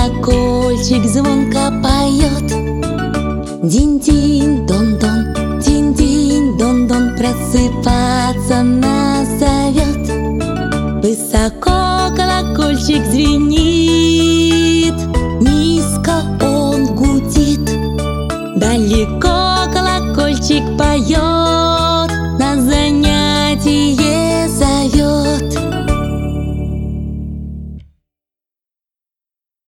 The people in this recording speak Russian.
колокольчик звонко поет. Динь-динь-дон-дон, динь-динь-дон-дон, просыпаться нас зовет. Высоко колокольчик звенит, низко он гудит, далеко колокольчик поет.